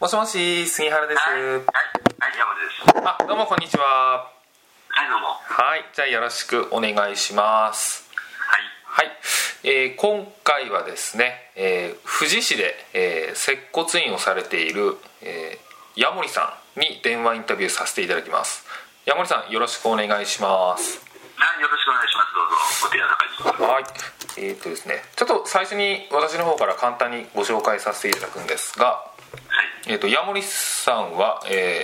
もしもし、杉原です。 はい、山です。 どうもこんにちは。 はい、どうも。 はい、じゃあよろしくお願いします。 はい。 はい、今回はですね、富士市で、接骨院をされている、矢守さんに電話インタビューさせていただきます。矢守さん、よろしくお願いします。 はい、よろしくお願いします。どうぞ、お手柔らかに。 はい、ですね、ちょっと最初に私の方から簡単にご紹介させていただくんですが、矢守さんは、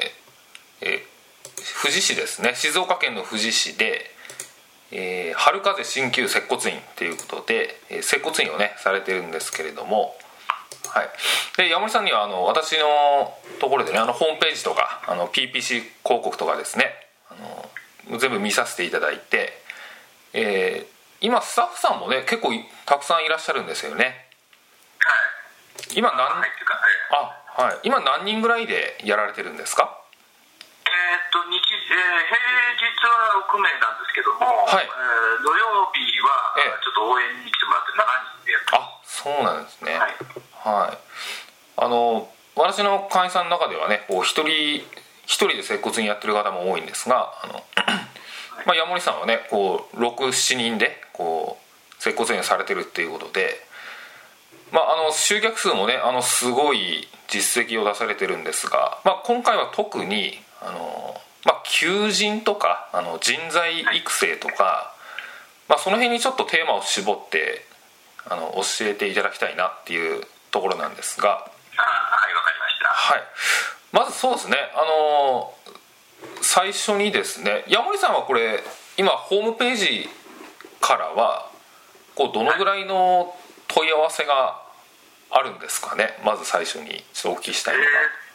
富士市ですね、静岡県の富士市で、春風鍼灸接骨院ということで、接骨院をねされてるんですけれども、はい、で矢守さんには私のところでねホームページとかPPC 広告とかですね全部見させていただいて、今スタッフさんもね結構たくさんいらっしゃるんですよね。 はい。 今今何人ぐらいでやられてるんですか？ 平日は6名なんですけども、 はい、 土曜日はちょっと応援に来てもらって7人でやってます。 そうなんですね。 はい。 私の会員さんの中ではね一人で接骨院やってる方も多いんですが矢守さんはね6,7人で接骨院されてるっていうことで、集客数もねすごい実績を出されてるんですが、今回は特に求人とか人材育成とか、その辺にちょっとテーマを絞って教えていただきたいなっていうところなんですが、 はい、わかりました。 はい、まずそうですね、最初にですね、矢守さんはこれ今ホームページからはどのぐらいの問い合わせがあるんですかね。まず最初にちょっとお聞きしたいのが、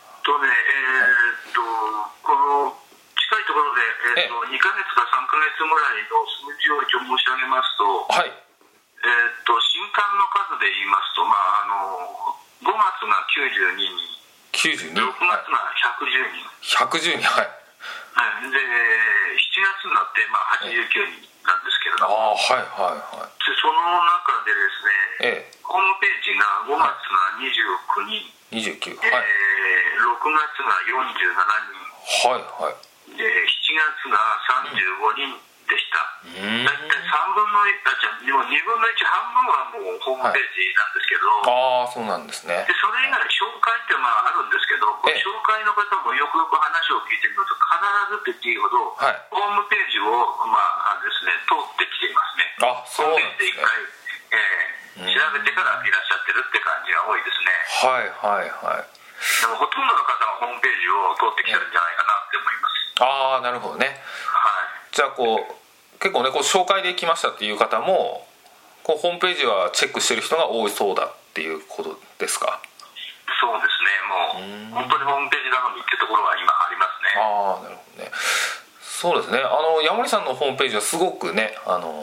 この近いところで、2ヶ月か3ヶ月ぐらいの数字を一応申し上げますと、 はい、 新刊の数で言いますと、5月が92人、6月が110人、 はい、 で7月になって89人なんですけれども、 はい、 その中でですね、ホームページが5月が29人、 29、 6月が47人、で7月が35人でした。大体2分の1、半分はもうホームページなんですけど、 そうなんですね。 でそれ以外紹介ってあるんですけど、紹介の方もよくよく話を聞いてみると必ずって言っていいほど、ホームページをですね、通ってきていますね。 そうなんですね。 調べてからいらっしゃってるって感じが多いですね。でもほとんどの方がホームページを通ってきてるんじゃないかなって思います。 なるほどね。 はい。 じゃあ結構ね紹介で来ましたっていう方もホームページはチェックしてる人が多いそうだっていうことですか？ そうですね。もう本当にホームページ頼みっていうところは今ありますね。 なるほどね。そうですね。矢守さんのホームページはすごくね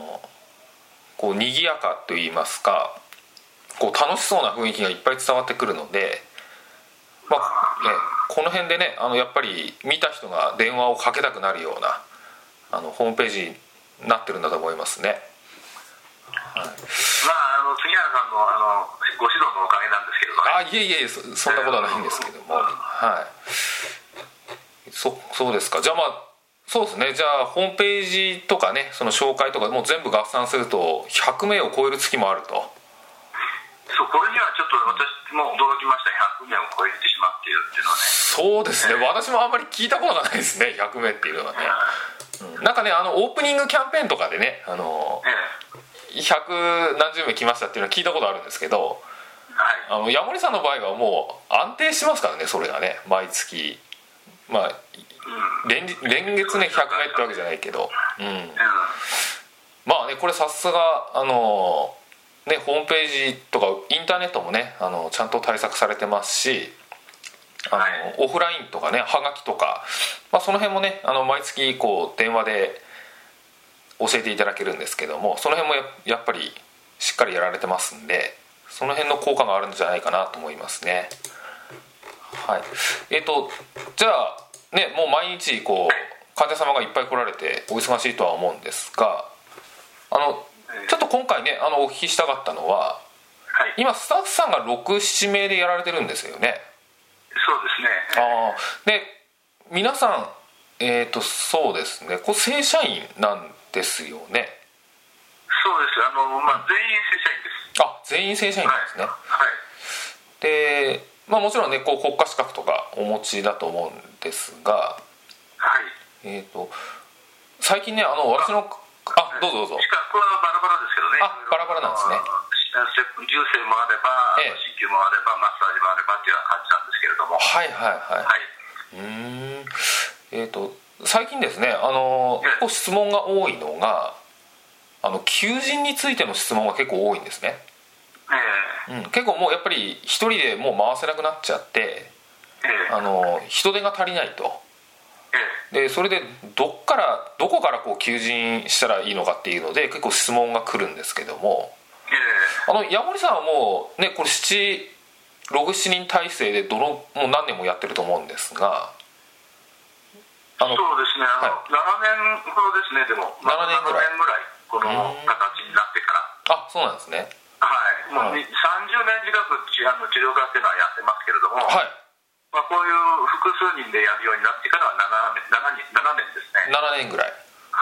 賑やかといいますか楽しそうな雰囲気がいっぱい伝わってくるので、この辺でねやっぱり見た人が電話をかけたくなるようなホームページになってるんだと思いますね。 杉原さんのご指導のおかげなんですけれどね。 いえそんなことはないんですけども、そうですか。じゃあそうですね。じゃあホームページとかねその紹介とかもう全部合算すると100名を超える月もあると。 これにはちょっと私も驚きました。100名を超えてしまっているっていうのはね。 そうですね。私もあんまり聞いたことがないですね、100名っていうのはね。なんかねオープニングキャンペーンとかでね100何十名来ましたっていうのは聞いたことあるんですけど、矢守さんの場合はもう安定しますからね、それがね毎月連月ね100名ってわけじゃないけど、これさすがホームページとかインターネットもねちゃんと対策されてますし、オフラインとかねはがきとか、その辺もね毎月電話で教えていただけるんですけども、その辺もやっぱりしっかりやられてますんで、その辺の効果があるんじゃないかなと思いますね。じゃあねもう毎日患者様がいっぱい来られてお忙しいとは思うんですが、ちょっと今回ねお聞きしたかったのは、今スタッフさんが 6,7 名でやられてるんですよね。 そうですね。 で皆さんそうですね、こう正社員なんですよね。 そうです。全員正社員です。 全員正社員なんですね。 はい。 で、もちろんねこう国家資格とかお持ちだと思うんですが、 はい。 最近ね私のどうぞどうぞ。 資格はバラバラですけどね。 バラバラなんですね。 重生もあれば、鍼灸もあれば、マッサージもあればっていう感じなんですけれども。 最近ですね質問が多いのが求人についての質問が結構多いんですね。結構もうやっぱり一人でもう回せなくなっちゃって、人手が足りないと。でそれでどこからこう求人したらいいのかっていうので結構質問が来るんですけども、矢守さんはもうねこれ67人体制でもう何年もやってると思うんですが、 そうですね、7年ほどですね。でも 7年ぐらいこの形になってから。 そうなんですね。 もう30年近く治療科っていうのはやってますけれども、こういう複数人でやるようになってからは7年ですね。 7年ぐらい。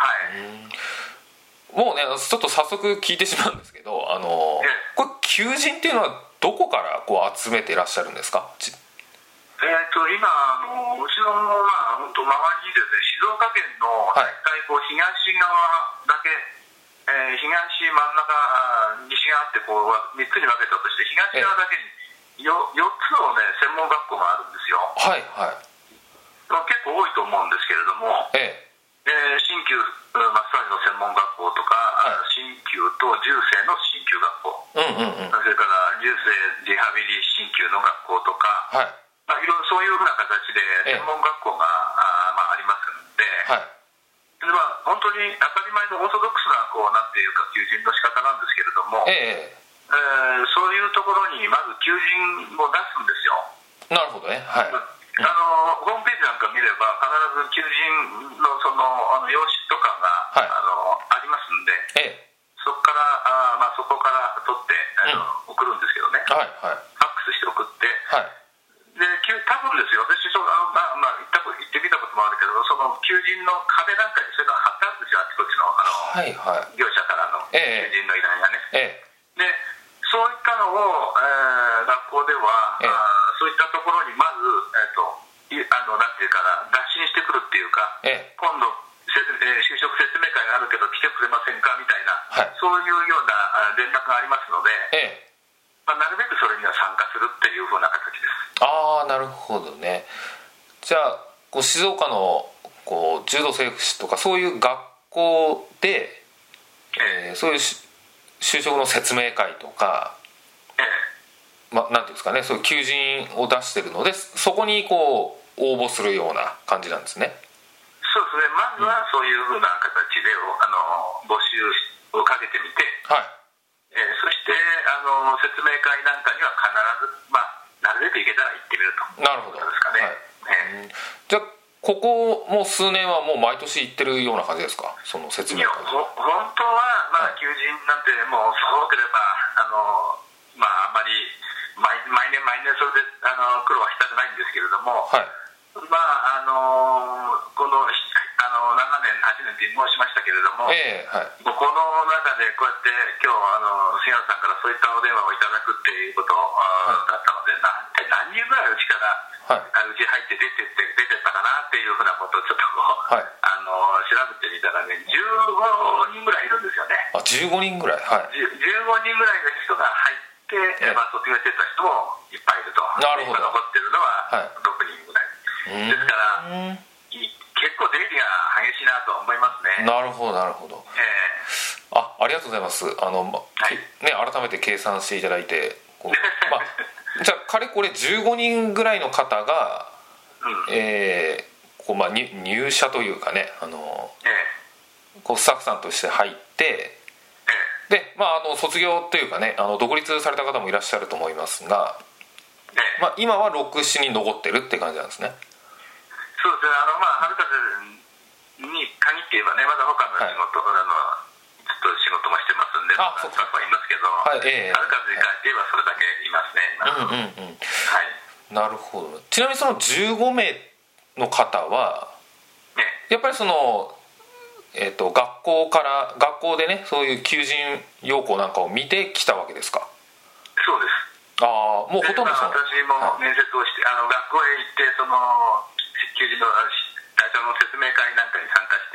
もうねちょっと早速聞いてしまうんですけどこれ求人っていうのはどこからこう集めていらっしゃるんですか？ 今うちの本当周りにですね、静岡県の大体こう東側だけ、東真ん中西があってこう3つに分けたとして、東側だけに4つのね専門学校があるんですよ。結構多いと思うんですけれども、鍼灸マッサージの専門学校とか、鍼灸と重生の鍼灸学校、それから重生リハビリ鍼灸の学校とか、いろいろそういうふうな形で専門学校がありますので、本当に当たり前のオーソドックスななんていうか求人の仕方なんですけれども、そういうところにまず求人を出すんですよ。 なるほどね。 ホームページなんか見れば必ず求人のその用紙とかが、ありますんで、そこから取って送るんですけどね、ファックスして送って、で多分ですよ、私行ってみたこともあるけど、その求人の壁なんかにそういうのが貼ってあるんですよ、あちこちの業者からの求人の依頼がね。でそういったのを、学校では、そういったところにまず、なんていうかな、打診してくるっていうか、今度就職説明会があるけど来てくれませんかみたいな、そういうような連絡がありますので、なるべくそれには参加するっていうふうな形です。 なるほどね。じゃあ静岡の柔道整復師とかそういう学校で、そういう就職の説明会とか、なんていうんですかね、そういう求人を出してるのでそこに応募するような感じなんですね。 そうですね、まずはそういうふうな形で募集をかけてみて、そして説明会なんかには必ず、なるべく行けたら行ってみると。 なるほどですかね。 じゃあここもう数年はもう毎年行ってるような感じですか、その説明会。 本当は、求人なんてもうすごければあんまり毎年それで苦労はしたくないんですけれども、この7年8年って申しましたけれども、この中でこうやって今日杉原さんからそういったお電話をいただくっていうことだったので、何人ぐらいうちからうち入って出てったかなっていうふうなことをちょっと調べてみたらね、15人ぐらいいるんですよね。 15人ぐらい。 15人ぐらいの人が入って卒業してた人もいっぱいいると。 なるほど。 今残ってるのは6人ぐらいですから、結構出入りが激しいなと思いますね。 なるほどなるほど。ありがとうございます。改めて計算していただいてじゃあかれこれ15人ぐらいの方が、入社というかねスタッフさんとして入って、で卒業というかね独立された方もいらっしゃると思いますが、今は 6,7 人残ってるって感じなんですね。 そうですね。春風に限って言えばね、まだ他の仕事、ずっと仕事もしてますんで、スタッフはいますけど、春風に関して言えばそれだけいますね、今。 なるほど。ちなみにその15名の方は、 ね、 やっぱりその、学校でねそういう求人要項なんかを見てきたわけですか？ そうです。 ああ、もうほとんどそう。 私も面接をして、学校へ行ってその求人の対象の説明会なんかに参加して、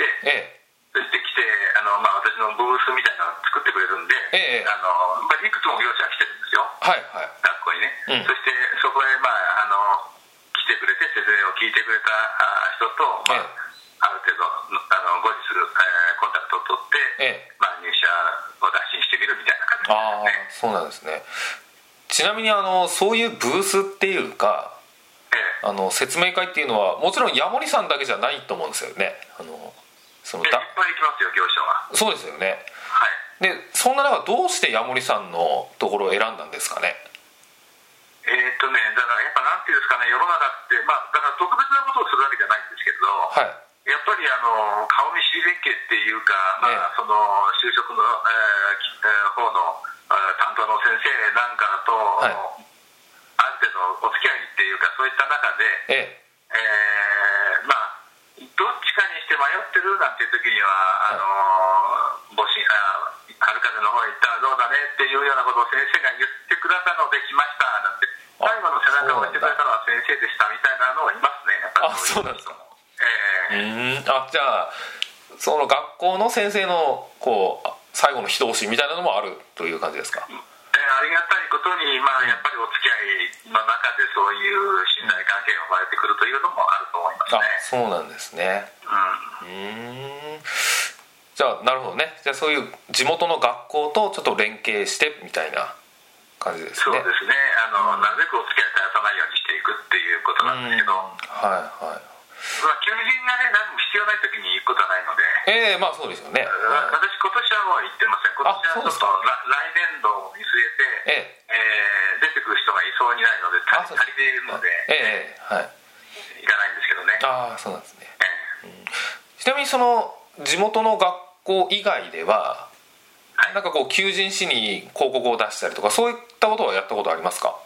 そして来て私のブースみたいなのを作ってくれるんで、いくつも業者が来てるんですよ、 はいはい、 学校にね、そしてそこへ来てくれて説明を聞いてくれた人と、ある程度後日コンタクトを取って、入社を打診してみるみたいな感じですね。 そうなんですね。ちなみにそういうブースっていうか、説明会っていうのはもちろんヤモリさんだけじゃないと思うんですよね。いっぱい行きますよ、業者は。 そうですよね。 はい。 でそんな中どうしてヤモリさんのところを選んだんですかね？ だからやっぱなんていうんですかね、世の中ってだから特別なことをするわけじゃないんですけど、 はい、 やっぱり顔見知り連携っていうか、その就職の、方の担当の先生なんかと、ある程度お付き合いっていうかそういった中で、どっちかにして迷ってるなんていう時には、春風の方へ行ったらどうだねっていうようなことを先生が言ってくださるので来ましたなんて、最後の背中を押してくれたのは先生でしたみたいなのがいますね。やっぱりそうなんですか。じゃあその学校の先生の最後の一押しみたいなのもあるという感じですか？ ありがたいことに、やっぱりお付き合いの中でそういう信頼関係が生まれてくるというのもあると思いますね。 そうなんですね。じゃあなるほどね。じゃあそういう地元の学校とちょっと連携してみたいな感じですね。 そうですね。なるべくお付き合い絶やさないようにしていくっていうことなんですけど、求人がね何も必要ない時に行くことはないので、 そうですよね。 私今年はもう行ってません。今年はちょっと来年度を見据えて、出てくる人がいそうにないので足りているので、行かないんですけどね。 そうなんですね。ちなみにその地元の学校以外では、なんか求人誌に広告を出したりとかそういったことはやったことありますか？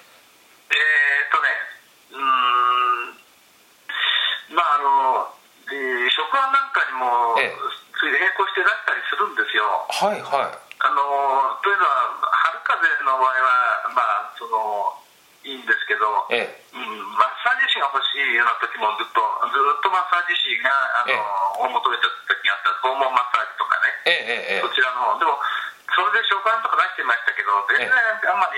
職案なんかにもついで並行して出したりするんですよ。というのは春風の場合は、いいんですけど、マッサージ師が欲しいような時もずっとマッサージ師が求めた時があった訪問マッサージとかね、そちらの方でもそれで職案とか出してましたけど、全然あんまり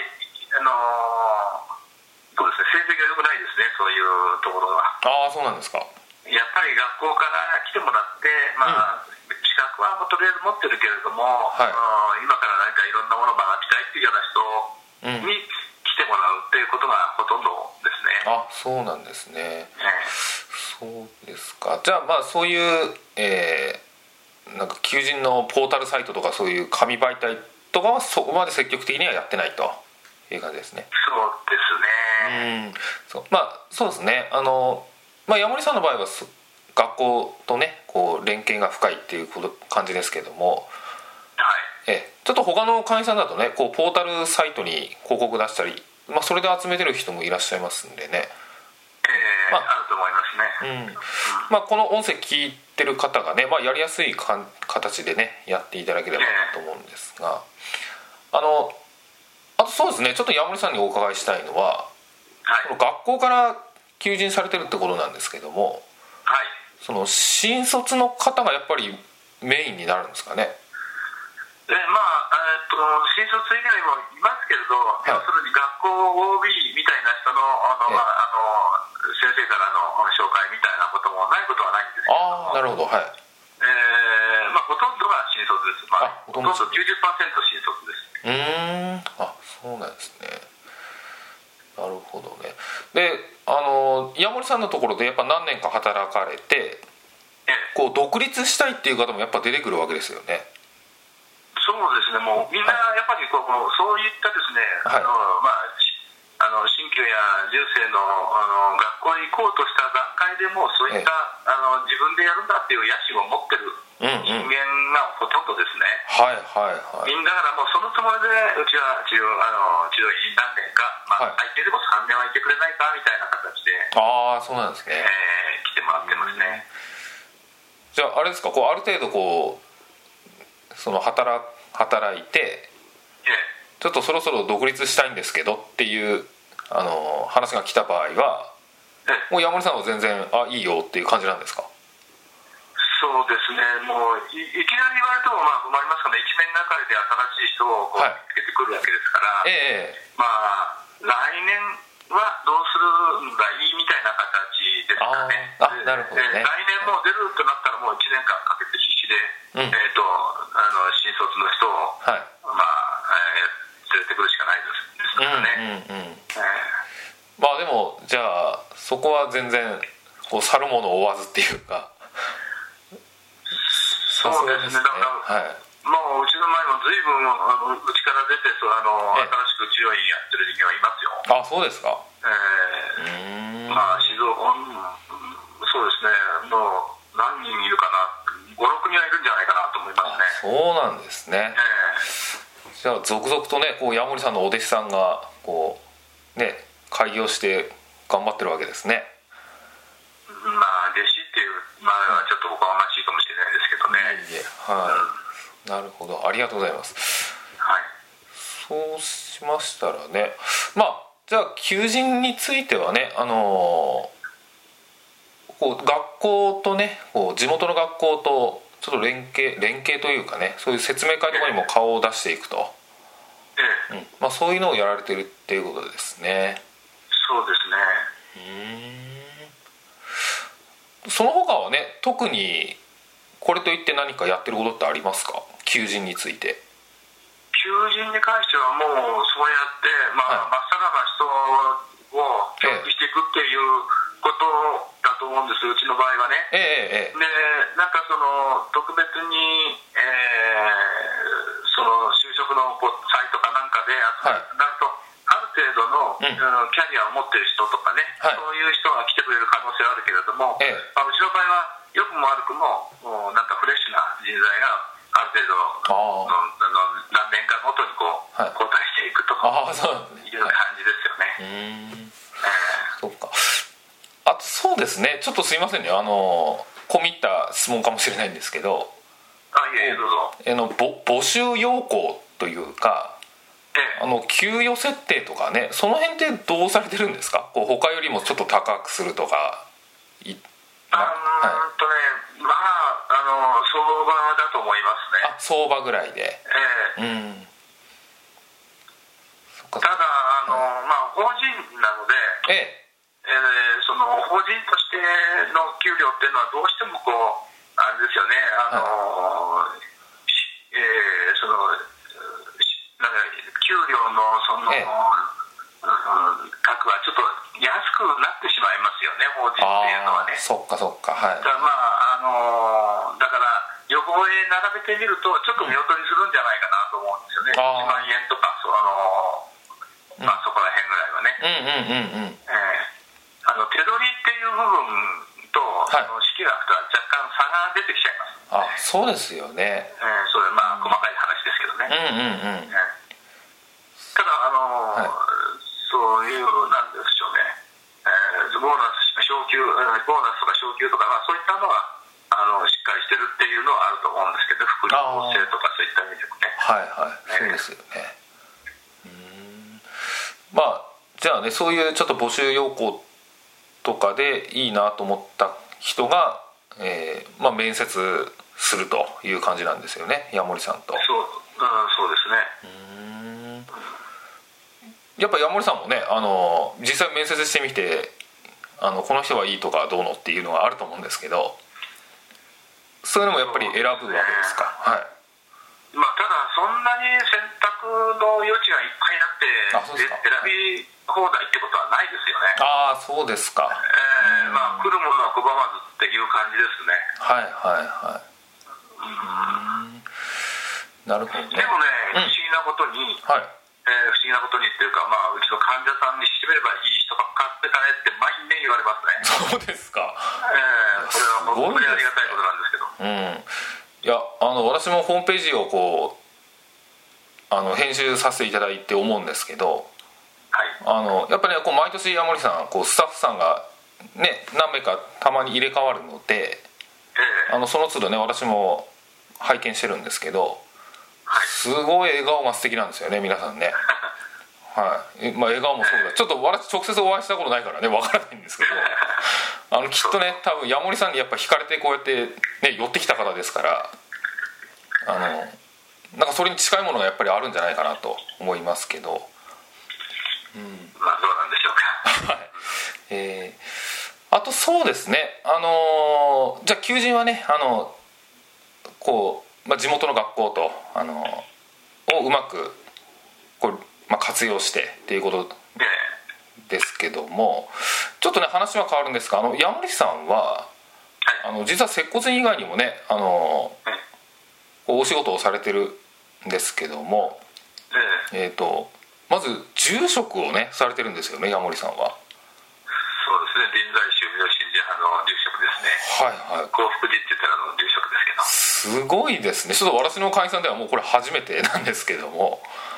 そうですね、成績が良くないですね、そういうところは。 そうなんですか。 やっぱり学校から来てもらって、資格はとりあえず持ってるけれども、今から何かいろんなものを学びたいっていうような人に来てもらうっていうことがほとんどですね。 そうなんですね。そうですか。じゃあそういうなんか求人のポータルサイトとかそういう紙媒体とかはそこまで積極的にはやってないという感じですね。 そうですね。 そうですね。ヤモリさんの場合は学校とね連携が深いっていう感じですけども、ちょっと他の会員さんだとねポータルサイトに広告出したり、それで集めてる人もいらっしゃいますんでね。 あると思いますね。 この音声聞いてる方がね、やりやすい形でねやっていただければと思うんですが、あとそうですね、ちょっとヤモリさんにお伺いしたいのは、学校から求人されてるってことなんですけども、その新卒の方がやっぱりメインになるんですかね？ 新卒以外もいますけれど、要するに学校 OB みたいな人の、先生からの紹介みたいなこともないことはないんですけど、 なるほど。 ほとんどが新卒です。ほとんど 90% 新卒です。 そうなんですね。なるほどね。でヤモリさんのところでやっぱ何年か働かれて、独立したいっていう方もやっぱ出てくるわけですよね。 そうですね。もうみんなやっぱりそういったですね、 新旧や住生の、学校に行こうとした段階でもそういった、自分でやるんだっていう野心を持ってる人間がほとんどですね。 はいはいはい。 みんなだからもうそのつもりでうちは治療院何年か、最低でも3年はいてくれないかみたいな形で、 ああそうなんですね。 来てもらってますね。 じゃああれですか、こうある程度こうその働いて、ちょっとそろそろ独立したいんですけどっていう話が来た場合は、もう山森さんは全然いいよっていう感じなんですか？ そうですね、もう いきなり言われても困りますからね。一面がかりで新しい人をこう見つけてくるわけですから、来年はどうするんだいいみたいな形ですかね。 なるほどね。 来年もう出るとなったらもう1年間かけて必死で、新卒の人を、連れてくるしかないですからね。 まあでもじゃあそこは全然こう去るものを追わずっていうか。 そうですね。だから、もううちの前も随分うちから出て新しく治療院やってる人間はいますよ。 あ、そうですか。 静岡、そうですね。もう何人いるかな、5、6人はいるんじゃないかなと思いますね。 そうなんですね。じゃあ続々とね、こう矢守さんのお弟子さんがこうね開業して頑張ってるわけですね。 弟子っていうはちょっとおこがましいかもしれないですけどね。 なるほど、ありがとうございます。そうしましたらね、じゃあ求人についてはね、こう学校とね、こう地元の学校とちょっと連携というかね、そういう説明会とかにも顔を出していくと、そういうのをやられてるっていうことですね。 そうですね。 その他はね、特にこれといって何かやってることってありますか？求人について。 求人に関してはもうそうやってまっさらな人を教育していくっていうことだと思うんです、うちの場合はね。でなんかその特別に、その就職のサイトかなんかでなるとある程度の、キャリアを持っている人とかね、そういう人が来てくれる可能性はあるけれども、うちの場合は良くも悪くもなんかフレッシュな人材がある程度何年かごとにこう、交代していくという感じですよね。 そうか。あとそうですね、ちょっとすいませんね、込み入った質問かもしれないんですけど、 どうぞ。 募集要項というか、給与設定とかね、その辺ってどうされてるんですか？こう他よりもちょっと高くするとか。 相場だと思いますね。 相場ぐらいで。 ただ法人なので、その法人としての給料っていうのはどうしてもこうあれですよね、その給料のその、額はちょっと安くなってしまいますよね、法人っていうのはね。 そっか。 だから予防へ並べてみるとちょっと見劣りするんじゃないかなと思うんですよね。1万円とかそこら辺ぐらいはね。手取りっていう部分と、支給額とは若干差が出てきちゃいます。 そうですよね。 それ細かい話ですけどね。ただそういうなんでしょうね、ボーナスとか昇給とか、そういったのはしっかりしてるっていうのはあると思うんですけど、福利厚生とかそういった意味でもね。 そうですよね。じゃあね、そういうちょっと募集要項とかでいいなと思った人が、面接するという感じなんですよね、矢守さんと。 そうですね。 やっぱ矢守さんもね、実際面接してみてこの人はいいとかどうのっていうのがあると思うんですけど、そういうのもやっぱり選ぶわけですか？ただそんなに選択の余地がいっぱいあって選び放題ってことはないですよね。 そうですか。 来るものは拒まずっていう感じですね。 なるほどね。 でもね、不思議なことに、 不思議なことにっていうか、うちの患者さんにしてみればいい人ばっかってたねって毎年言われますね。 そうですか。 それは本当にありがたいことなんですけど。 いや私もホームページをこう編集させていただいて思うんですけど、 はい、 やっぱりねこう毎年矢森さんこうスタッフさんがね何名かたまに入れ替わるので、その都度ね私も拝見してるんですけど、すごい笑顔が素敵なんですよね皆さんね。はい、笑顔もそうだ、ちょっと私直接お会いしたことないからねわからないんですけどきっとね多分矢森さんにやっぱ惹かれてこうやって、ね、寄ってきた方ですからなんかそれに近いものがやっぱりあるんじゃないかなと思いますけど、 そうなんでしょうか。 はい、あとそうですねじゃあ求人はねこう、地元の学校とをうまくこう、活用してっていうことですけども、ちょっとね話は変わるんですが矢森さんは実は接骨院以外にもねお仕事をされてるんですけども、まず住職をねされてるんですよね矢森さんは。 そうですね、臨済宗明神寺派の住職ですね。 はいはい、 幸福寺って言ったら住職ですけど、 すごいですね。ちょっと私の会員さんではもうこれ初めてなんですけども、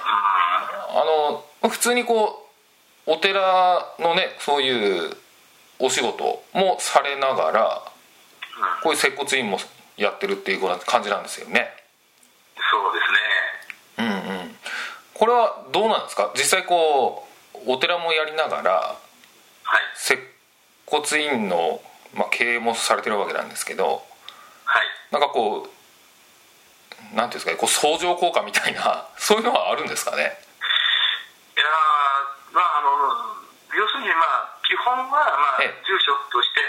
普通にこうお寺のねそういうお仕事もされながら、こういう接骨院もやってるっていう感じなんですよね。 そうですね。これはどうなんですか、実際こうお寺もやりながら、接骨院の、経営もされてるわけなんですけど、なんかこうなんていうんですかね、こう相乗効果みたいなそういうのはあるんですかね。 いや要するに基本は住職として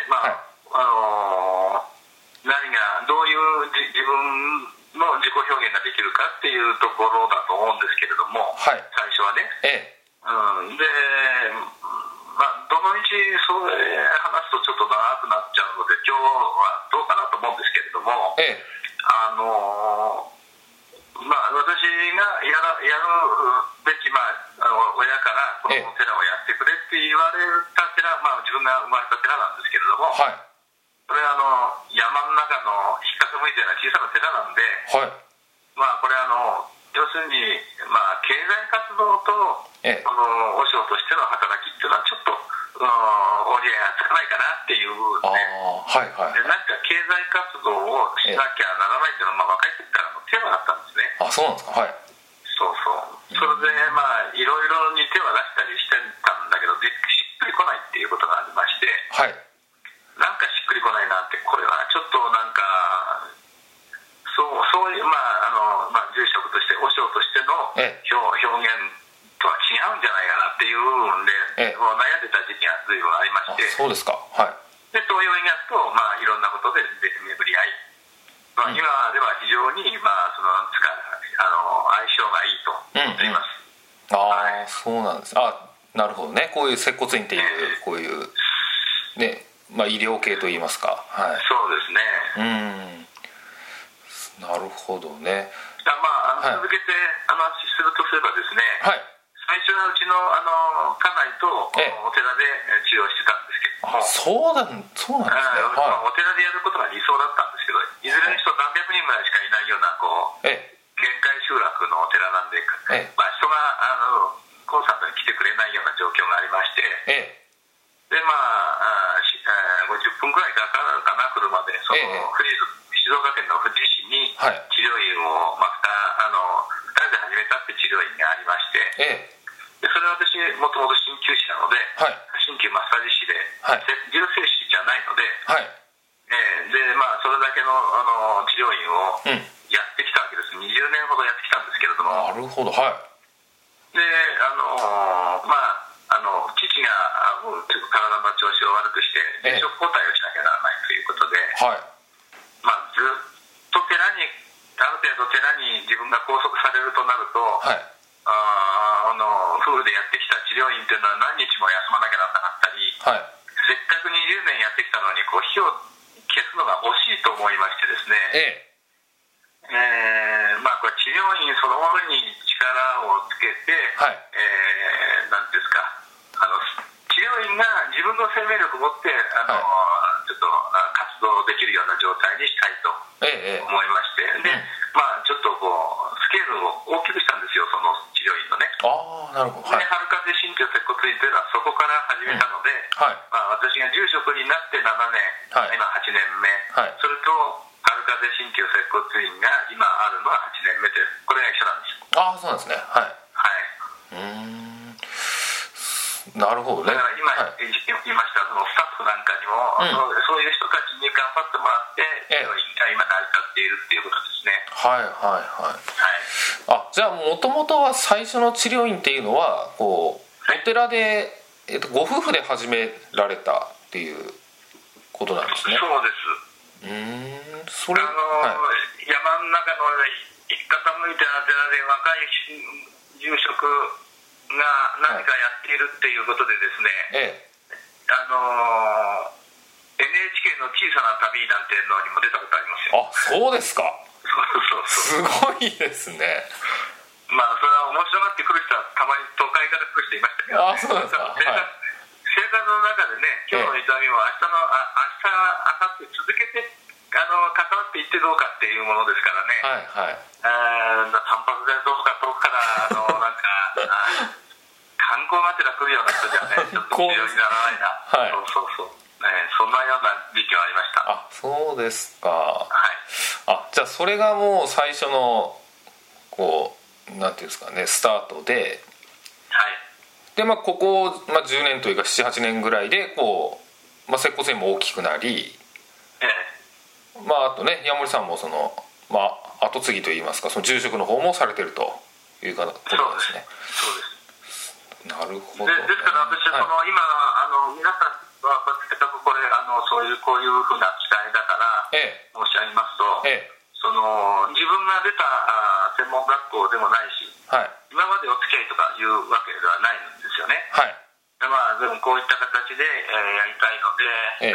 何がどういう自分の自己表現ができるかっていうところだと思うんですけれども、最初はね、でどの道そう話すとちょっと長くなっちゃうので今日はどうかなと思うんですけれども、私がやるべき、親からこのお寺をやってくれって言われた寺、自分が生まれた寺なんですけれども、これは山の中の引っかかむみたいな小さな寺なんで、これ要するに、経済活動とこの和尚としての働きっていうのはちょっと折り合いがつかないかなっていうで、何か経済活動をしなきゃならないっていうのは、若い時からのテーマだったんですね。 そうなんですか。 それでいろいろに手は出したりしてたんだけどしっくりこないっていうことがありまして、なんかしっくりこないなって、これはちょっとなんかそういう住職として和尚としての表現とは違うんじゃないかなっていう部分で悩んでた時期が随分ありまして、 そうですか。 で東洋医学といろんなことで巡り合い、今では非常にその相性がいいと思っています。 そうなんです。なるほどね。こういう接骨院っていう、こういうね、医療系といいますか。 そうですね。 なるほどね。 続けて話するとすればですね、最初はうちの家内とお寺で治療してたんですけども、 そうなんですね。 お寺でやることが理想だったんですけど、いずれにしろ何百人ぐらいしかいないような限界集落のお寺なんで、人がコンサートに来てくれないような状況がありまして、で50分ぐらいかかるかな、車で静岡県の富士市に治療院を2人で始めたって治療院がありまして、でそれは私もともと鍼灸師なので、鍼灸マッサージ師で重生師じゃないので、それだけの治療院をやってきたわけです。20年ほどやってきたんですけれども、 なるほど。で父が体の調子を悪くして転職交代をしなきゃならないということで、ずっとある程度寺に自分が拘束されるとなると、夫婦でやってきた治療院というのは何日も休まなきゃならなかったり、せっかく20年やってきたのに火を消すのが惜しいと思いましてですね、これ治療院そのものに力力をつけて、 はい、 なんですか、治療院が自分の生命力を持ってはい、 ちょっと活動できるような状態にしたいと思いまして、で、ちょっとスケールを大きくしたんですよ、その治療院のね。 ああ、なるほど。はい、 で、春風新旧接骨院というのはそこから始めたので、 はい、 私が住職になって7年、 はい、 今8年目、 はい、 それと春風新旧接骨院が今あるのは8年目で、これが一緒なんです。 ああ、そうなんですね。はい、 はい。 なるほどね。 だから今言いましたそのスタッフなんかにも、そういう人たちに頑張ってもらって、病院が今成り立っているっていうことですね。 はいはいはい。あ、じゃあもともとは最初の治療院っていうのはお寺で、ご夫婦で始められたっていうことなんですね。 そうです。 それ、 山の中の傾いた寺で若い住職が何かやっているっていうことでですね、NHK の小さな旅なんていうのにも出たことありますよ。 あ、そうですか。すごいですね。 それは面白がってくる人はたまに都会から来る人いましたけど、 あ、そうですか。 生活の中でね、今日の痛みも明日明後日続けて関わっていってどうかっていうものですからね。 はいはい。 単発でどうか遠くからなんか観光がてら来るような人じゃね、ちょっと必要にならないな。はい。そう。そんなような時期はありました。 あ、そうですか。 はい。 あ、じゃあそれがもう最初のなんていうんですかね、スタートで、 はい。 でここ、10年というか 7,8 年ぐらいで接骨院も大きくなり、あとね、山森さんも後継ぎといいますか、その住職の方もされてるということですね。 そうです。 なるほど、ね。 ですから私は今皆さんはせっかくこれこういうふうな機会だから申し上げますと、自分が出た専門学校でもないし、はい、今までお付き合いとかいうわけではないんですよね。はい。でもこういった形でやりたいので、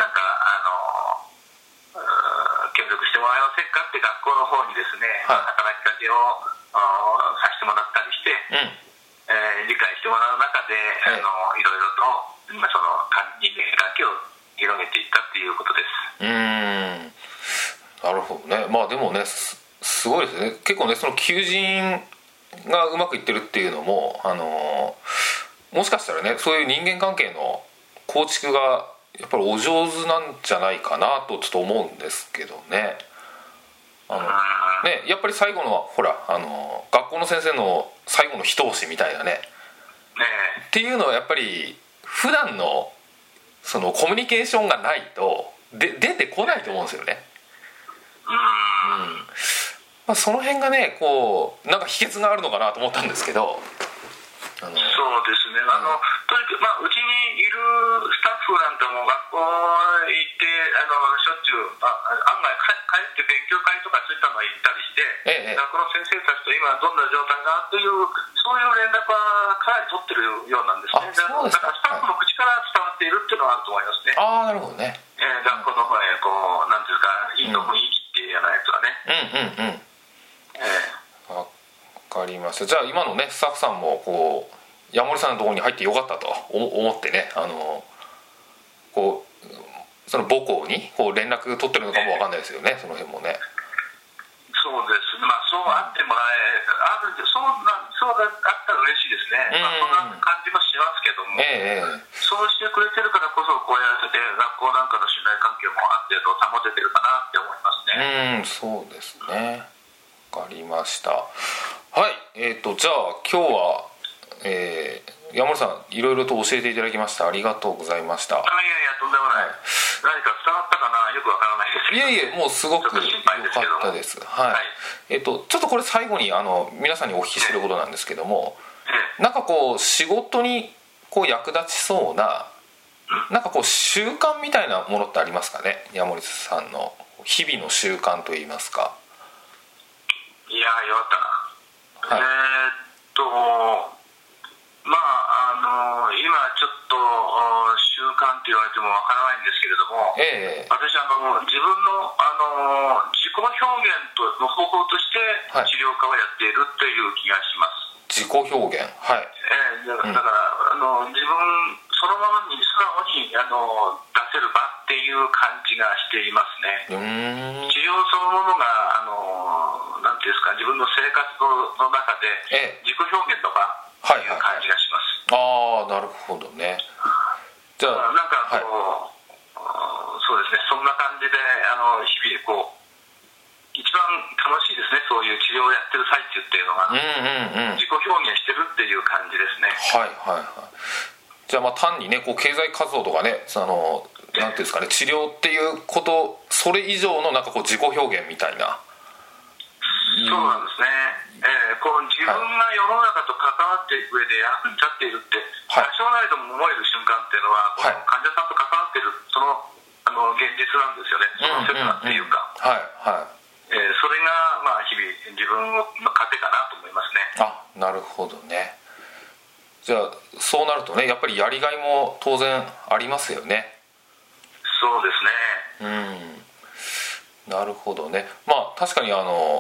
協力してもらえませんかって学校の方にですね、働きかけをさせてもらったりして、理解してもらう中で、いろいろとその人間関係を広げていったっていうことです。 なるほどね。でもね、すごいですね。結構ね、その求人がうまくいってるっていうのももしかしたらね、そういう人間関係の構築がやっぱりお上手なんじゃないかなとちょっと思うんですけどね。やっぱり最後のほら学校の先生の最後の一押しみたいなね、っていうのはやっぱり普段のそのコミュニケーションがないと出てこないと思うんですよね。その辺がねなんか秘訣があるのかなと思ったんですけど。 そうですね。とにかくうちにいるスタッフなんかも学校行ってしょっちゅう案外帰って勉強会とかそういったの行ったりして、学校の先生たちと今どんな状態かというそういう連絡はかなり取ってるようなんですね。だからスタッフの口から伝わっているっていうのはあると思いますね。 ああ、なるほどね。 学校の方へなんていうかいいの雰囲気っていうようなやつはね。 わかりました。じゃあ今のねスタッフさんも山森さんのところに入ってよかったと思ってね、その母校に連絡取ってるのかもわかんないですよね、その辺もね。 そうですね。そうあってもらそうあったら嬉しいですね。そんな感じもしますけども、そうしてくれてるからこそこうやって学校なんかの信頼関係もある程度保ててるかなって思いますね。 そうですね。わかりました。はい。じゃあ今日は、山森さんいろいろと教えていただきました。ありがとうございました。 いやとんでもない。何か伝わったかな、よくわからないですけど。 いえもうすごく良かったです。はい。ちょっとこれ最後に皆さんにお聞きすることなんですけども、なんか仕事に役立ちそうななんか習慣みたいなものってありますかね、山森さんの日々の習慣といいますか。 いやよかったな。今ちょっと習慣って言われてもわからないんですけれども、私自分の自己表現の方法として治療家をやっているという気がします。 自己表現、はい。 だから、自分そのままに素直に出せる場っていう感じがしていますね。治療そのものがなんていうんですか、自分の生活の中で自己表現の場っていう感じがします。 ああ、なるほどね。じゃあなんかそうですね、そんな感じで日々一番楽しいですね、そういう治療をやってる最中っていうのが、自己表現してるっていう感じですね。 じゃあ単にね経済活動とかねなんていうんですかね、治療っていうことそれ以上のなんか自己表現みたいな。 そうなんですね。自分が世の中と関わっていく上で役に立っているって多少なりとも思える瞬間っていうのは、患者さんと関わっているその現実なんですよね。その切なっていうか、それが日々自分の糧かなと思いますね。 なるほどね。じゃあそうなるとね、やっぱりやりがいも当然ありますよね。 そうですね。 なるほどね。確かに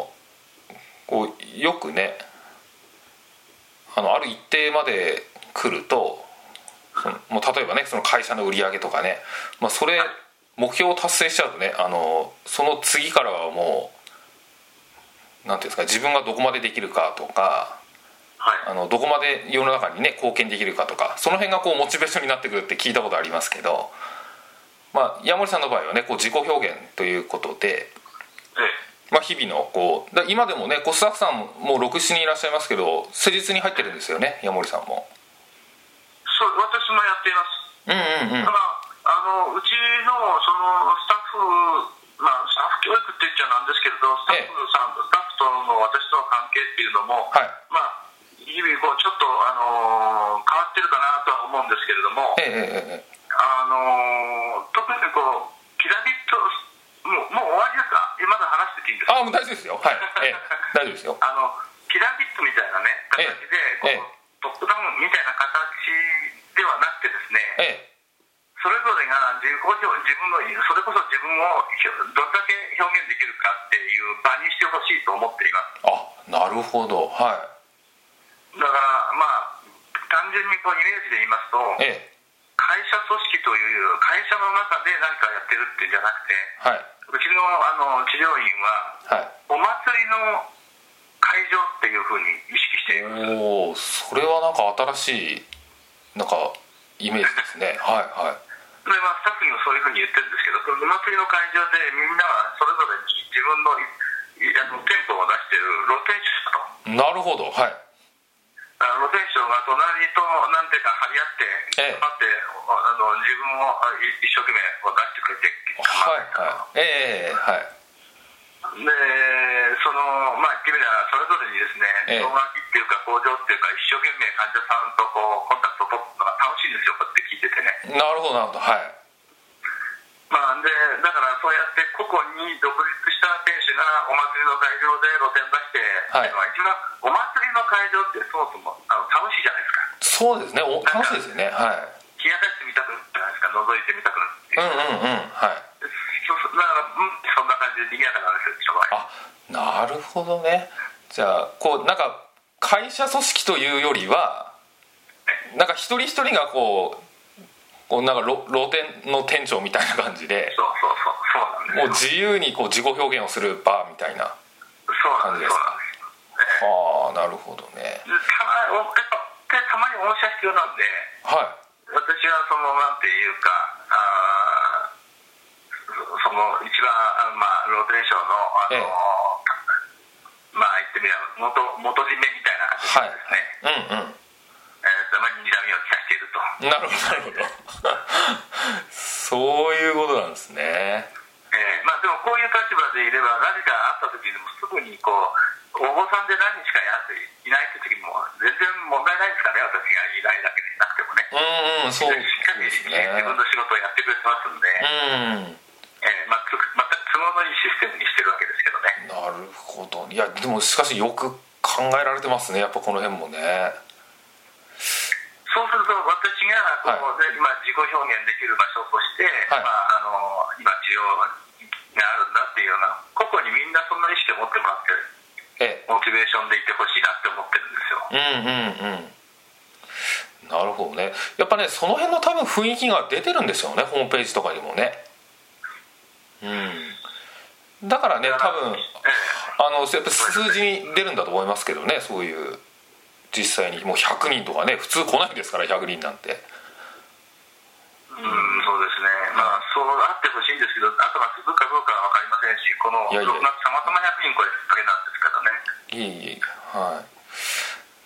よくねある一定まで来るともう例えばねその会社の売り上げとかね、それ目標を達成しちゃうとねその次からはもうなんていうんですか、自分がどこまでできるかとか、どこまで世の中にね貢献できるかとか、その辺がモチベーションになってくるって聞いたことありますけど、矢守さんの場合はね自己表現ということで、日々の今でもねスタッフさんも6、7人いらっしゃいますけど施術に入ってるんですよね、矢守さんも。 そう、私もやっています。うちのそのスタッフ、スタッフ教育って言っちゃなんですけれど、スタッフとの私との関係っていうのも、日々ちょっと変わってるかなとは思うんですけれども、特にピラミッドもう終わりですか？まだ話してていいんですか？ もう大丈夫ですよ。大丈夫ですよ。 ピラミッドみたいなね形でトップダウンみたいな形ではなくてですね、それぞれが自分のそれこそ自分をどれだけ表現できるかっていう場にしてほしいと思っています。 なるほど。 だから単純にイメージで言いますと、会社組織という会社の中で何かやってるっていうんじゃなくて、うちの治療院は、お祭りの会場っていうふうに意識しています。 それはなんか新しいなんかイメージですね。 でスタッフにもそういうふうに言ってるんですけど、お祭りの会場でみんなはそれぞれに自分の店舗を出している露天商と。 なるほど。 露天商が隣と何ていうか張り合って頑張って自分を一生懸命出してくれてで言ってみればそれぞれにですね、動画っていうか工場っていうか一生懸命患者さんとコンタクトを取るのが楽しいんですよ、こうやって聞いててね。 なるほどなるほど。 だからそうやって個々に独立した店主がお祭りの会場で露店出してっていうのは、一番お祭りの会場ってそもそも楽しいじゃないですか。 そうですね、楽しいですよね。 冷やかしてみたくなるじゃないですか、覗いてみたくなるっていう。だからそんな感じで賑やかなんですよ、人が。 なるほどね。じゃあなんか会社組織というよりはなんか一人一人がなんか露店の店長みたいな感じで、 そうなんですよ。 もう自由に自己表現をする場みたいな感じですか。なるほどね。 たまにおしゃ必要なんで、私はなんていうかその一番露天商の言ってみれば元締めみたいな感じですね。たまに睨みを利かしていると。 なるほどそういうことなんですね。 でもこういう立場でいれば何かあった時にもすぐにお坊さんで何日かいないって時も全然問題ないですかね、私がいないだけでなくてもね。 そうしっかり自分の仕事をやってくれてますんで、また都合のいいシステムにしてるわけですけどね。 なるほど。いやでもしかしよく考えられてますね、やっぱこの辺もね。 そうすると私が今自己表現できる場所として、今治療があるんだっていうような、個々にみんなそんな意識を持ってもらって、モチベーションでいてほしいなって思ってるんですよ。 うんうんうん。なるほどね。やっぱねその辺の多分雰囲気が出てるんでしょうね、ホームページとかにもね。うん。だからね多分やっぱ数字に出るんだと思いますけどね、そういう実際にもう100人とかね普通来ないですから、100人なんて。 そうですね。そうあってほしいんですけど、あとは続くかどうかは分かりませんし、この6月たまたま100人これきっかけなんですからね。 いい、はい。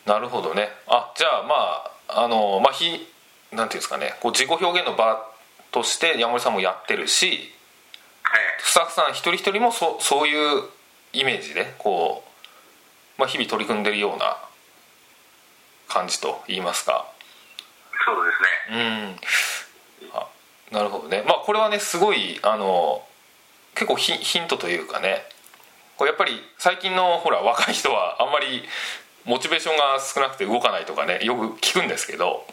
なるほどね。じゃあなんていうんですかね、こう自己表現の場として山森さんもやってるし、スタッフさん一人一人もそういうイメージでこう、日々取り組んでるような感じと言いますか。 そうですね。 なるほどね。これはねすごい結構ヒントというかね、こうやっぱり最近のほら若い人はあんまりモチベーションが少なくて動かないとかねよく聞くんですけど、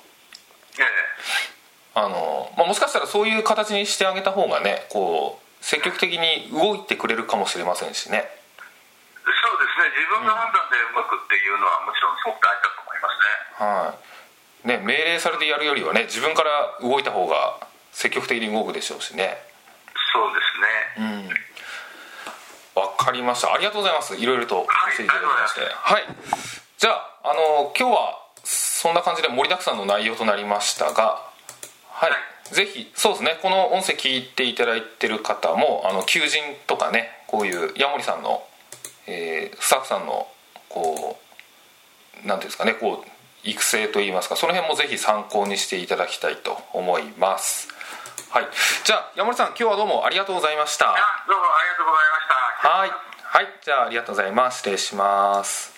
もしかしたらそういう形にしてあげた方がねこう積極的に動いてくれるかもしれませんしね。 そうですね。自分の判断で動くっていうのはもちろんすごく大事だと思いますね。 はい。ね、命令されてやるよりはね自分から動いた方が積極的に動くでしょうしね。 そうですね。 わかりました。ありがとうございます。いろいろと教えていただきまして、はい。じゃあ今日はそんな感じで盛りだくさんの内容となりましたが、はい。ぜひそうですね、この音声聞いていただいてる方も求人とかね、こういうヤモリさんの、スタッフさんのこうなんていうんですかね、こう育成といいますか、その辺もぜひ参考にしていただきたいと思います。はい。じゃあヤモリさん、今日はどうもありがとうございました。 どうもありがとうございました。 はい、はい、じゃあありがとうございます。失礼します。